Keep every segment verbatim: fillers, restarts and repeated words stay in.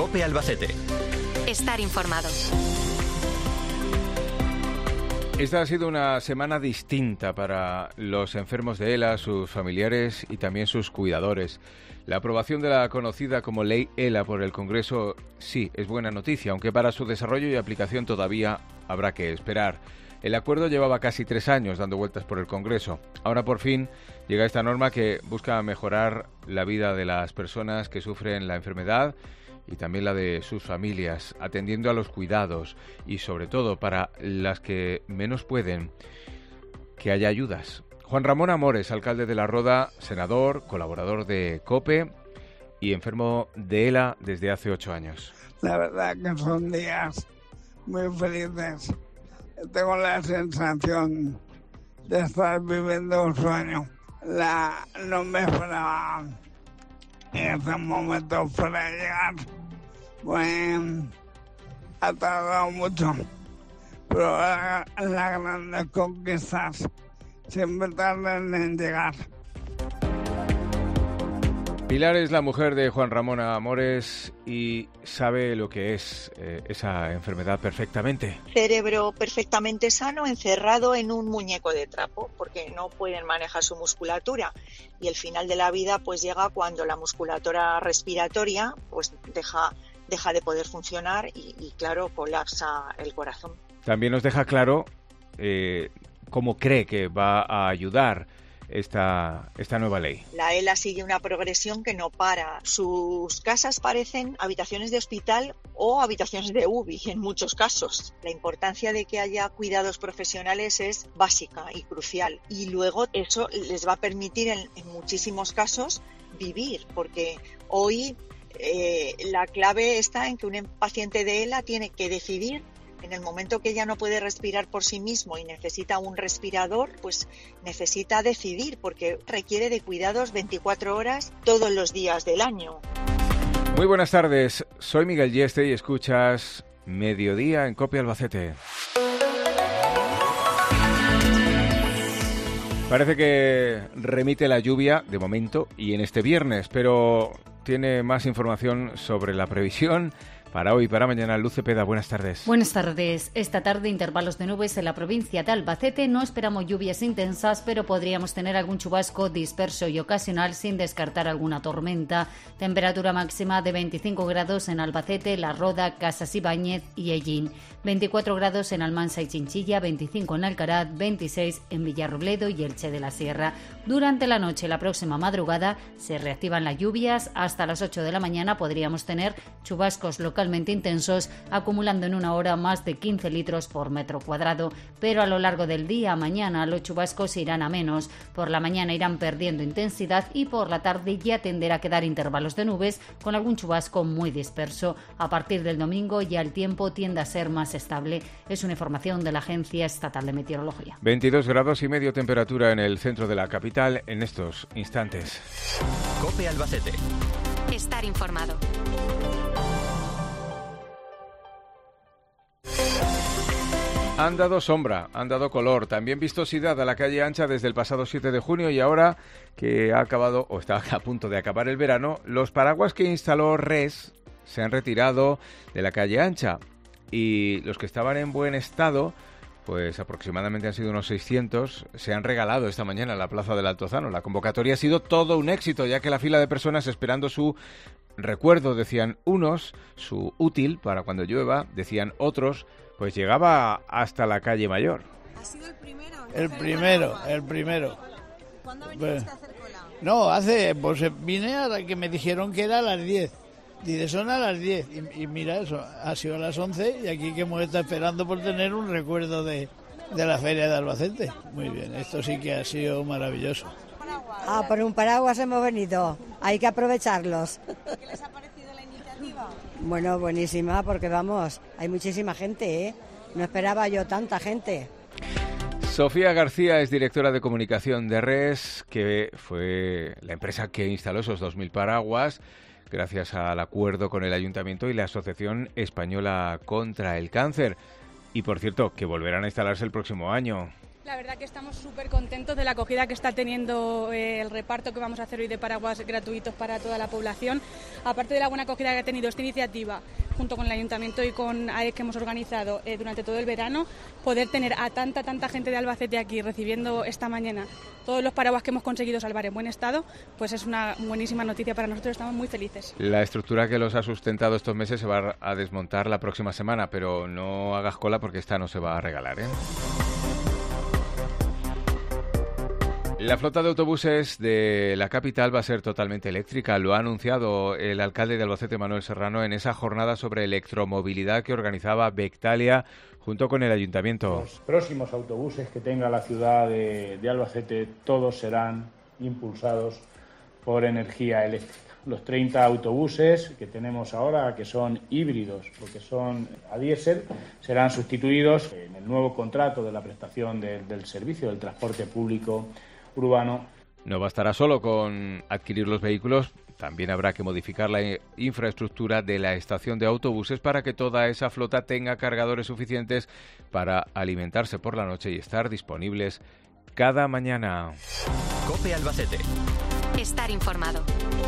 COPE Albacete. Estar informado. Esta ha sido una semana distinta para los enfermos de ELA, sus familiares y también sus cuidadores. La aprobación de la conocida como Ley ELA por el Congreso sí es buena noticia, aunque para su desarrollo y aplicación todavía habrá que esperar. El acuerdo llevaba casi tres años dando vueltas por el Congreso. Ahora por fin llega esta norma que busca mejorar la vida de las personas que sufren la enfermedad y también la de sus familias, atendiendo a los cuidados y sobre todo para las que menos pueden, que haya ayudas. Juan Ramón Amores, alcalde de La Roda, senador, colaborador de COPE y enfermo de ELA desde hace ocho años. La verdad que son días muy felices. Tengo la sensación de estar viviendo un sueño. La, no me esperaba en ese momento para llegar. Pues ha tardado mucho, pero la, las grandes conquistas siempre tardan en llegar. Pilar es la mujer de Juan Ramón Amores y sabe lo que es eh, esa enfermedad perfectamente. Cerebro perfectamente sano, encerrado en un muñeco de trapo, porque no pueden manejar su musculatura. Y el final de la vida pues llega cuando la musculatura respiratoria pues deja, deja de poder funcionar y, y claro, colapsa el corazón. También nos deja claro eh, cómo cree que va a ayudar Esta, esta nueva ley. La ELA sigue una progresión que no para. Sus casas parecen habitaciones de hospital o habitaciones de U B I en muchos casos. La importancia de que haya cuidados profesionales es básica y crucial. Y luego eso les va a permitir en, en muchísimos casos vivir, porque hoy eh, la clave está en que un paciente de ELA tiene que decidir. En el momento que ya no puede respirar por sí mismo y necesita un respirador, pues necesita decidir porque requiere de cuidados veinticuatro horas todos los días del año. Muy buenas tardes, soy Miguel Yeste y escuchas Mediodía en COPE Albacete. Parece que remite la lluvia de momento y en este viernes, pero tiene más información sobre la previsión para hoy y para mañana. Luz Cepeda, buenas tardes. Buenas tardes. Esta tarde intervalos de nubes en la provincia de Albacete. No esperamos lluvias intensas, pero podríamos tener algún chubasco disperso y ocasional sin descartar alguna tormenta. Temperatura máxima de veinticinco grados en Albacete, La Roda, Casas Ibáñez y Ellín. veinticuatro grados en Almansa y Chinchilla, veinticinco en Alcaraz, veintiséis en Villarrobledo y Elche de la Sierra. Durante la noche y la próxima madrugada se reactivan las lluvias. Hasta las ocho de la mañana podríamos tener chubascos locales localmente intensos, acumulando en una hora más de quince litros por metro cuadrado. Pero a lo largo del día, mañana, los chubascos irán a menos. Por la mañana irán perdiendo intensidad y por la tarde ya tenderá a quedar intervalos de nubes con algún chubasco muy disperso. A partir del domingo ya el tiempo tiende a ser más estable. Es una información de la Agencia Estatal de Meteorología. veintidós grados y medio temperatura en el centro de la capital en estos instantes. COPE Albacete. Estar informado. Han dado sombra, han dado color, también vistosidad a la calle ancha desde el pasado siete de junio y ahora que ha acabado o está a punto de acabar el verano, los paraguas que instaló Res se han retirado de la calle ancha y los que estaban en buen estado, pues aproximadamente han sido unos seiscientos, se han regalado esta mañana en la Plaza del Altozano. La convocatoria ha sido todo un éxito, ya que la fila de personas esperando su recuerdo, decían unos, su útil para cuando llueva, decían otros, pues llegaba hasta la calle Mayor. ¿Ha sido el primero? El primero, el primero. ¿Cuándo ha Pues, venido a hacer cola? no, hace, pues vine a la que me dijeron que era a las diez. Dice, son a las diez. Y, y mira eso, ha sido a las once y aquí que hemos estado esperando por tener un recuerdo de, de la feria de Albacete. Muy bien, esto sí que ha sido maravilloso. Ah, por un paraguas hemos venido, hay que aprovecharlos. ¿Qué les ha parecido la iniciativa? Bueno, buenísima, porque vamos, hay muchísima gente, ¿eh? No esperaba yo tanta gente. Sofía García es directora de comunicación de Res, que fue la empresa que instaló esos dos mil paraguas, gracias al acuerdo con el Ayuntamiento y la Asociación Española contra el Cáncer. Y, por cierto, que volverán a instalarse el próximo año. La verdad que estamos súper contentos de la acogida que está teniendo eh, el reparto que vamos a hacer hoy de paraguas gratuitos para toda la población. Aparte de la buena acogida que ha tenido esta iniciativa, junto con el Ayuntamiento y con A E que hemos organizado eh, durante todo el verano, poder tener a tanta, tanta gente de Albacete aquí recibiendo esta mañana todos los paraguas que hemos conseguido salvar en buen estado, pues es una buenísima noticia para nosotros, estamos muy felices. La estructura que los ha sustentado estos meses se va a desmontar la próxima semana, pero no hagas cola porque esta no se va a regalar, ¿eh? La flota de autobuses de la capital va a ser totalmente eléctrica. Lo ha anunciado el alcalde de Albacete, Manuel Serrano, en esa jornada sobre electromovilidad que organizaba Bectalia junto con el ayuntamiento. Los próximos autobuses que tenga la ciudad de, de Albacete, todos serán impulsados por energía eléctrica. Los treinta autobuses que tenemos ahora, que son híbridos, porque son a diésel, serán sustituidos en el nuevo contrato de la prestación de, del servicio del transporte público urbano. No bastará solo con adquirir los vehículos, también habrá que modificar la infraestructura de la estación de autobuses para que toda esa flota tenga cargadores suficientes para alimentarse por la noche y estar disponibles cada mañana. COPE Albacete. Estar informado.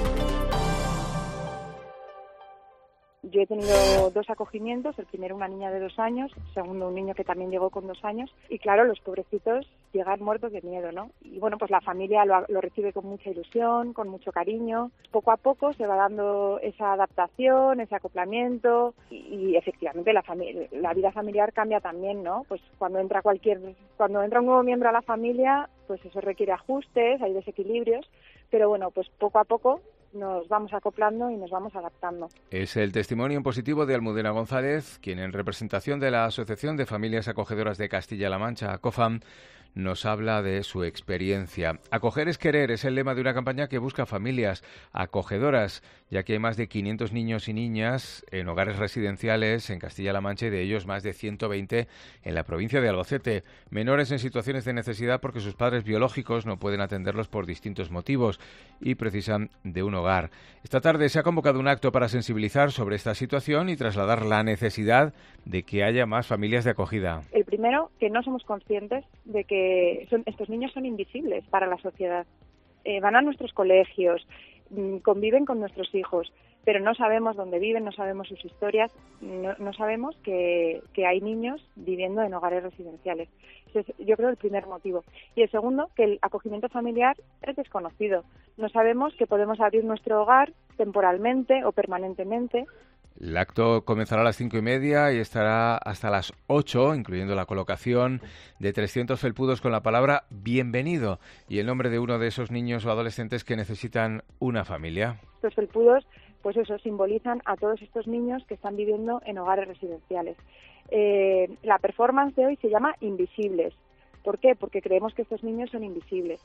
Yo he tenido dos acogimientos, el primero una niña de dos años, el segundo un niño que también llegó con dos años y claro, los pobrecitos llegan muertos de miedo, ¿no? Y bueno, pues la familia lo, lo recibe con mucha ilusión, con mucho cariño. Poco a poco se va dando esa adaptación, ese acoplamiento y, y efectivamente la, fami- la vida familiar cambia también, ¿no? Pues cuando entra cualquier, cuando entra un nuevo miembro a la familia, pues eso requiere ajustes, hay desequilibrios, pero bueno, pues poco a poco nos vamos acoplando y nos vamos adaptando. Es el testimonio en positivo de Almudena González, quien en representación de la Asociación de Familias Acogedoras de Castilla-La Mancha, ACOFAM, nos habla de su experiencia. Acoger es querer es el lema de una campaña que busca familias acogedoras, ya que hay más de quinientos niños y niñas en hogares residenciales en Castilla-La Mancha y de ellos más de ciento veinte en la provincia de Albacete. Menores en situaciones de necesidad porque sus padres biológicos no pueden atenderlos por distintos motivos y precisan de un hogar. Esta tarde se ha convocado un acto para sensibilizar sobre esta situación y trasladar la necesidad de que haya más familias de acogida. El primero, que no somos conscientes de que son, estos niños son invisibles para la sociedad. Eh, van a nuestros colegios, mmm, conviven con nuestros hijos, pero no sabemos dónde viven, no sabemos sus historias, no, no sabemos que, que hay niños viviendo en hogares residenciales. Ese es, yo creo, el primer motivo. Y el segundo, que el acogimiento familiar es desconocido. No sabemos que podemos abrir nuestro hogar temporalmente o permanentemente. El acto comenzará a las cinco y media y estará hasta las ocho, incluyendo la colocación de trescientos felpudos con la palabra bienvenido y el nombre de uno de esos niños o adolescentes que necesitan una familia. Estos felpudos, pues eso, simbolizan a todos estos niños que están viviendo en hogares residenciales. Eh, la performance de hoy se llama Invisibles. ¿Por qué? Porque creemos que estos niños son invisibles.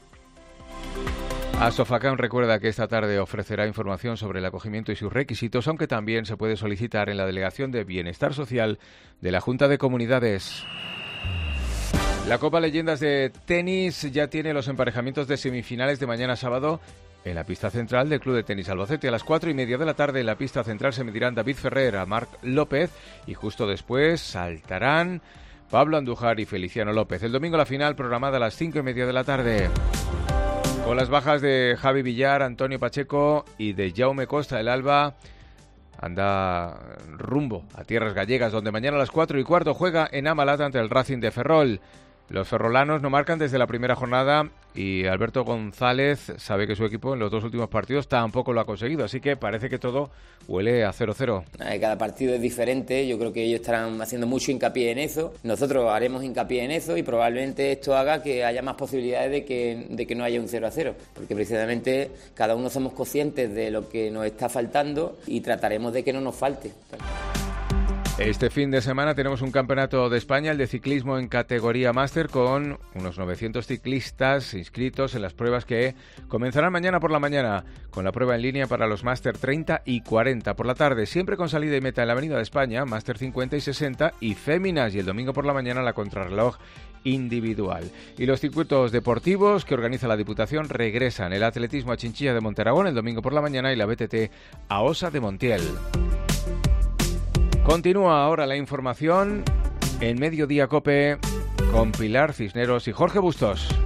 Asofacam recuerda que esta tarde ofrecerá información sobre el acogimiento y sus requisitos, aunque también se puede solicitar en la Delegación de Bienestar Social de la Junta de Comunidades. La Copa Leyendas de Tenis ya tiene los emparejamientos de semifinales de mañana sábado en la pista central del Club de Tenis Albacete. A las cuatro y media de la tarde en la pista central se medirán David Ferrer a Marc López y justo después saltarán Pablo Andújar y Feliciano López. El domingo la final programada a las cinco y media de la tarde. Con las bajas de Javi Villar, Antonio Pacheco y de Jaume Costa, el Alba anda rumbo a tierras gallegas, donde mañana a las cuatro y cuarto juega en Amalata ante el Racing de Ferrol. Los ferrolanos no marcan desde la primera jornada y Alberto González sabe que su equipo en los dos últimos partidos tampoco lo ha conseguido, así que parece que todo huele a cero cero. Cada partido es diferente, yo creo que ellos estarán haciendo mucho hincapié en eso, nosotros haremos hincapié en eso y probablemente esto haga que haya más posibilidades de que, de que no haya un cero a cero, porque precisamente cada uno somos conscientes de lo que nos está faltando y trataremos de que no nos falte. Este fin de semana tenemos un campeonato de España, el de ciclismo en categoría máster, con unos novecientos ciclistas inscritos en las pruebas que comenzarán mañana por la mañana, con la prueba en línea para los máster treinta y cuarenta por la tarde, siempre con salida y meta en la Avenida de España, máster cincuenta y sesenta y féminas, y el domingo por la mañana la contrarreloj individual. Y los circuitos deportivos que organiza la Diputación regresan: el atletismo a Chinchilla de Monteragón el domingo por la mañana y la B T T a Osa de Montiel. Continúa ahora la información en Mediodía COPE con Pilar Cisneros y Jorge Bustos.